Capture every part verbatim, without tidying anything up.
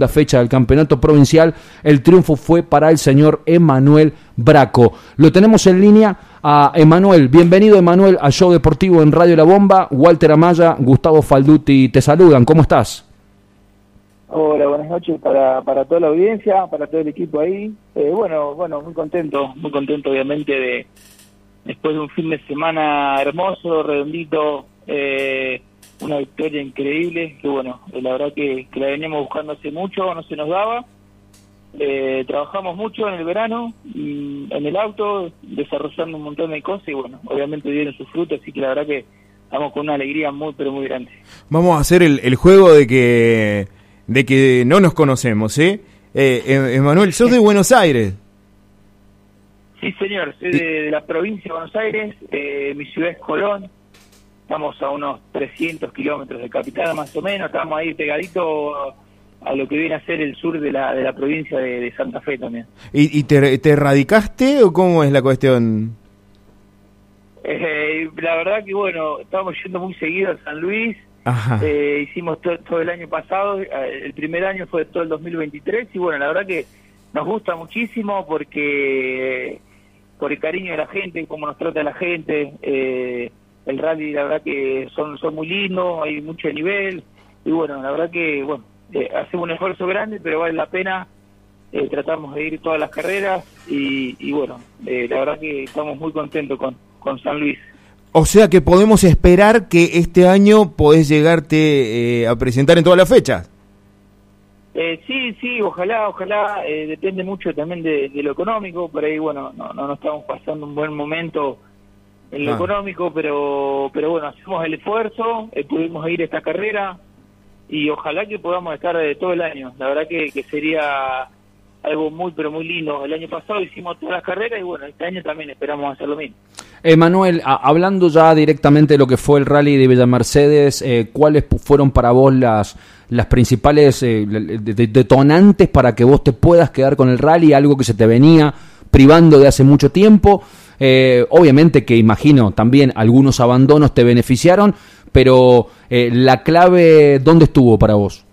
segunda fecha del campeonato provincial. El triunfo fue para el señor Emanuel Braco. Lo tenemos en línea a Emanuel. Bienvenido, Emanuel, al Show Deportivo en Radio La Bomba. Walter Amaya, Gustavo Falduti te saludan. ¿Cómo estás? Hola, buenas noches para, para toda la audiencia, para todo el equipo ahí. Eh, bueno, bueno, muy contento, muy contento obviamente de después de un fin de semana hermoso, redondito, eh, una victoria increíble, que bueno, eh, la verdad que, que la veníamos buscando hace mucho, no se nos daba. Eh, trabajamos mucho en el verano, y en el auto, desarrollando un montón de cosas y bueno, obviamente dieron sus frutos, así que la verdad que estamos con una alegría muy, pero muy grande. Vamos a hacer el, el juego de que... de que no nos conocemos, ¿eh? eh Emanuel, sos de Buenos Aires. Sí, señor, soy de, de la provincia de Buenos Aires, eh, mi ciudad es Colón, estamos a unos trescientos kilómetros de capital más o menos, estamos ahí pegadito a lo que viene a ser el sur de la de la provincia de, de Santa Fe también. ¿Y, y te, te radicaste o cómo es la cuestión? Eh, la verdad que bueno, estamos yendo muy seguido a San Luis. Eh, hicimos to, todo el año pasado, el primer año fue todo el dos mil veintitrés y bueno, la verdad que nos gusta muchísimo porque por el cariño de la gente, cómo nos trata la gente, eh, el rally la verdad que son, son muy lindos, hay mucho nivel y bueno, la verdad que bueno, eh, hacemos un esfuerzo grande pero vale la pena, eh, tratamos de ir todas las carreras y, y bueno, eh, la verdad que estamos muy contentos con, con San Luis. O sea que podemos esperar que este año podés llegarte eh, a presentar en todas las fechas. Eh, sí, sí, ojalá, ojalá, eh, depende mucho también de, de lo económico, por ahí, bueno, no, no, no estamos pasando un buen momento en lo ah. económico, pero pero bueno, hacemos el esfuerzo, eh, pudimos ir a esta carrera y ojalá que podamos estar eh, todo el año, la verdad que, que sería algo muy, pero muy lindo. El año pasado hicimos todas las carreras y bueno, este año también esperamos hacer lo mismo. Emanuel, hablando ya directamente de lo que fue el rally de Villa Mercedes, eh, ¿cuáles fueron para vos las las principales eh, detonantes para que vos te puedas quedar con el rally, algo que se te venía privando de hace mucho tiempo? Eh, obviamente que imagino también algunos abandonos te beneficiaron, pero eh, la clave, ¿dónde estuvo para vos?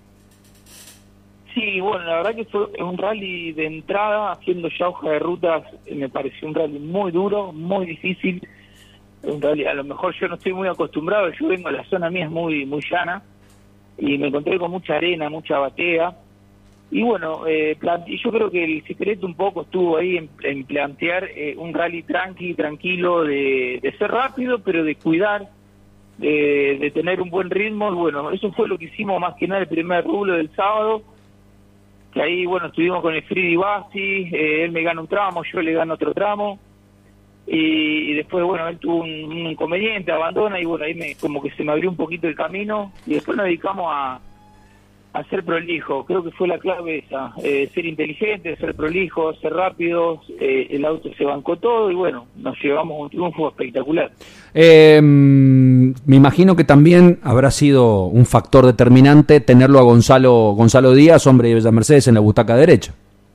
Sí, bueno, la verdad que fue un rally de entrada, haciendo ya hoja de rutas, me pareció un rally muy duro, muy difícil, un rally, a lo mejor yo no estoy muy acostumbrado, yo vengo a la zona mía, es muy muy llana, y me encontré con mucha arena, mucha batea, y bueno, eh, y yo creo que el secreto un poco estuvo ahí en, en plantear eh, un rally tranqui, tranquilo, de, de ser rápido, pero de cuidar, de, de tener un buen ritmo, y bueno, eso fue lo que hicimos más que nada el primer rublo del sábado, que ahí, bueno, estuvimos con el Fridi Bassi, eh, él me gana un tramo, yo le gano otro tramo, y, y después, bueno, él tuvo un, un inconveniente, abandona, y bueno, ahí me, como que se me abrió un poquito el camino, y después nos dedicamos a, a ser prolijo, creo que fue la clave esa, eh, ser inteligente, ser prolijo, ser rápido, eh, el auto se bancó todo, y bueno, nos llevamos un triunfo espectacular. Eh, me imagino que también habrá sido un factor determinante tenerlo a Gonzalo Gonzalo Díaz, hombre de Villa Mercedes, en la butaca derecha.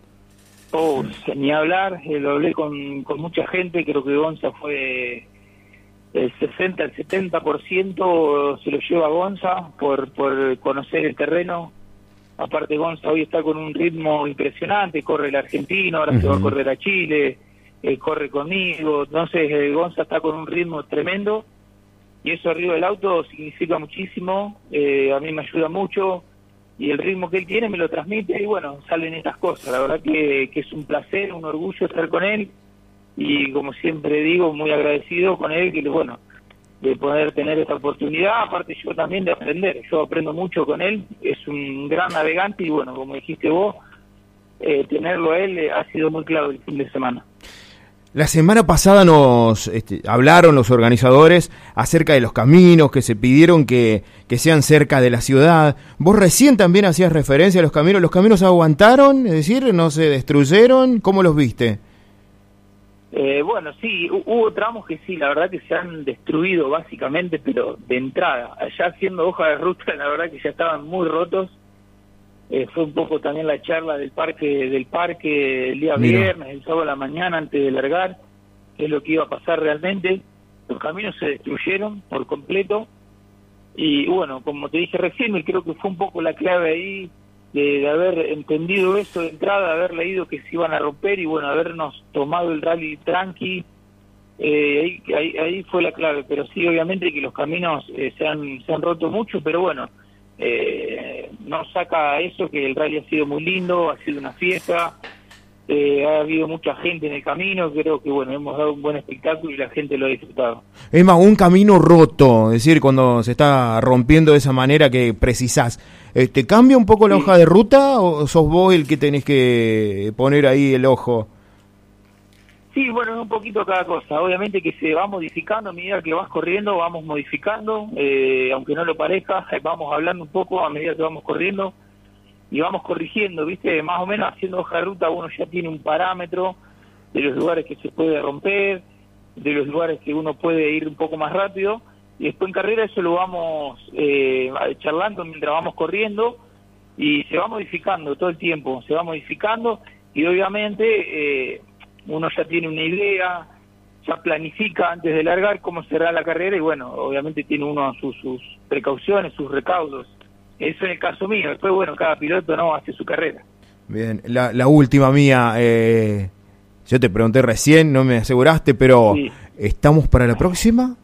Oh, ni hablar, eh, lo hablé con, con mucha gente, creo que Gonza fue el sesenta, el setenta por ciento se lo lleva Gonza por, por conocer el terreno. Aparte Gonza hoy está con un ritmo impresionante, corre el argentino, ahora uh-huh. se va a correr a Chile, eh, corre conmigo, entonces eh, Gonza está con un ritmo tremendo y eso arriba del auto significa muchísimo, eh, a mí me ayuda mucho y el ritmo que él tiene me lo transmite y bueno, salen estas cosas, la verdad que, que es un placer, un orgullo estar con él y como siempre digo, muy agradecido con él, que bueno, de poder tener esta oportunidad, aparte yo también de aprender, yo aprendo mucho con él, es un gran navegante y bueno, como dijiste vos, eh, tenerlo a él eh, ha sido muy clave el fin de semana. La semana pasada nos este, hablaron los organizadores acerca de los caminos, que se pidieron que, que sean cerca de la ciudad. Vos recién también hacías referencia a los caminos. ¿Los caminos aguantaron? Es decir, ¿no se destruyeron? ¿Cómo los viste? Eh, bueno, sí, hubo tramos que sí, la verdad que se han destruido básicamente, pero de entrada. Allá haciendo hoja de ruta, la verdad que ya estaban muy rotos. Eh, fue un poco también la charla del parque del parque el día Mira. viernes, el sábado a la mañana antes de largar, qué es lo que iba a pasar realmente. Los caminos se destruyeron por completo y bueno, como te dije recién, creo que fue un poco la clave ahí de, de haber entendido eso de entrada, de haber leído que se iban a romper y bueno, habernos tomado el rally tranqui, eh, ahí, ahí, ahí fue la clave. Pero sí, obviamente que los caminos eh, se, han, se han roto mucho, pero bueno, eh, no saca eso que el rally ha sido muy lindo, ha sido una fiesta. Eh, ha habido mucha gente en el camino, creo que bueno, hemos dado un buen espectáculo y la gente lo ha disfrutado. Es más, un camino roto, es decir, cuando se está rompiendo de esa manera que precisás, ¿te cambia un poco la sí. hoja de ruta o sos vos el que tenés que poner ahí el ojo? Sí, bueno, es un poquito cada cosa, obviamente que se va modificando a medida que vas corriendo, vamos modificando, eh, aunque no lo parezca, vamos hablando un poco a medida que vamos corriendo, y vamos corrigiendo, ¿viste? Más o menos haciendo hoja de ruta uno ya tiene un parámetro de los lugares que se puede romper, de los lugares que uno puede ir un poco más rápido, y después en carrera eso lo vamos eh, charlando mientras vamos corriendo, y se va modificando todo el tiempo, se va modificando, y obviamente eh, uno ya tiene una idea, ya planifica antes de largar cómo será la carrera, y bueno, obviamente tiene uno sus, sus precauciones, sus recaudos. Eso es el caso mío. Después, bueno, cada piloto no hace su carrera. Bien, la, la última mía, eh, yo te pregunté recién, no me aseguraste, pero sí. ¿Estamos para la próxima?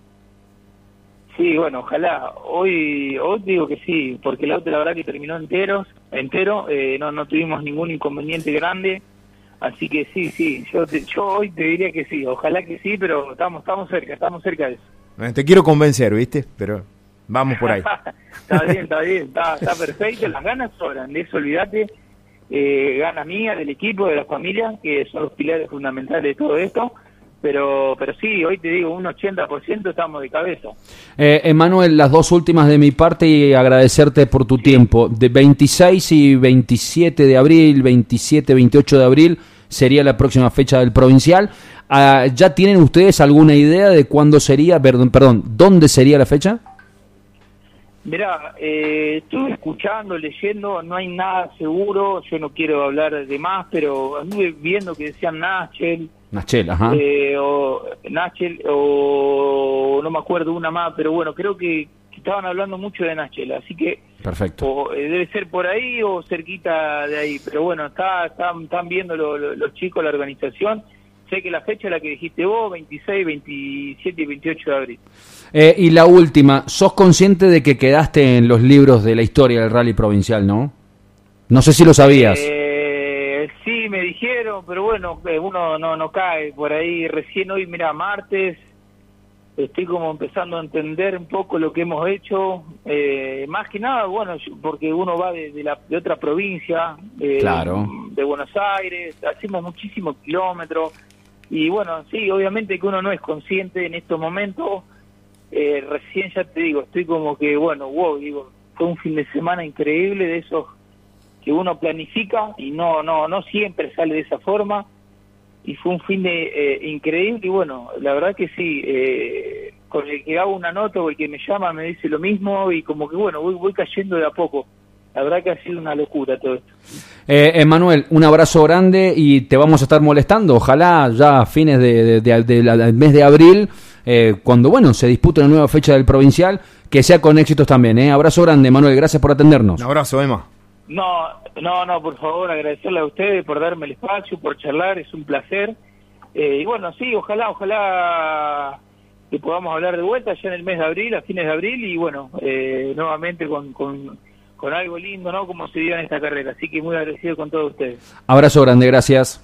Sí, bueno, ojalá. Hoy hoy digo que sí, porque el auto la verdad que terminó enteros, entero, eh, no no tuvimos ningún inconveniente grande, así que sí, sí, yo te, yo hoy te diría que sí, ojalá que sí, pero estamos estamos cerca, estamos cerca de eso. Te quiero convencer, ¿viste? Pero vamos por ahí. Está bien, está bien, está, está perfecto, las ganas sobran, de eso olvídate, eh, ganas mías, del equipo, de la familia, que son los pilares fundamentales de todo esto, pero pero sí, hoy te digo, un ochenta por ciento estamos de cabeza. Eh, Emanuel, las dos últimas de mi parte y agradecerte por tu sí. tiempo. De veintiséis y veintisiete de abril, veintisiete, veintiocho de abril, sería la próxima fecha del provincial. Ah, ¿ya tienen ustedes alguna idea de cuándo sería, perdón, perdón, dónde sería la fecha? Mirá, eh, estuve escuchando, leyendo, no hay nada seguro, yo no quiero hablar de más, pero estuve viendo que decían Nachel, Nachel, ajá. Eh, o Nachel, o no me acuerdo una más, pero bueno, creo que, que estaban hablando mucho de Nachel, así que perfecto. O, eh, debe ser por ahí o cerquita de ahí, pero bueno, está, están, están viendo lo, lo, los chicos, la organización. Sé que la fecha es la que dijiste vos, veintiséis, veintisiete y veintiocho de abril. Eh, y la última, ¿sos consciente de que quedaste en los libros de la historia del rally provincial, no? No sé si lo sabías. Eh, sí, me dijeron, pero bueno, uno no, no cae por ahí. Recién hoy, mira, martes, estoy como empezando a entender un poco lo que hemos hecho. Eh, más que nada, bueno, porque uno va de, de, la, de otra provincia, eh, claro. de Buenos Aires, hacemos muchísimos kilómetros. Y bueno, sí, obviamente que uno no es consciente en estos momentos. Eh, recién ya te digo, estoy como que, bueno, wow, digo, fue un fin de semana increíble de esos que uno planifica y no no no siempre sale de esa forma. Y fue un fin de eh, increíble y bueno, la verdad que sí, eh, con el que hago una nota o el que me llama me dice lo mismo y como que bueno, voy, voy cayendo de a poco. La verdad que ha sido una locura todo esto. Eh, Emanuel, un abrazo grande y te vamos a estar molestando, ojalá ya a fines de, de, de, de la, del mes de abril, eh, cuando bueno se dispute una nueva fecha del provincial, que sea con éxitos también. Eh. Abrazo grande, Emanuel, gracias por atendernos. Un abrazo, Emma. No, no, no, por favor, agradecerle a ustedes por darme el espacio, por charlar, es un placer. Eh, y bueno, sí, ojalá, ojalá que podamos hablar de vuelta ya en el mes de abril, a fines de abril, y bueno, eh, nuevamente con, con, con algo lindo, ¿no? Como se dio en esta carrera. Así que muy agradecido con todos ustedes. Abrazo grande, gracias.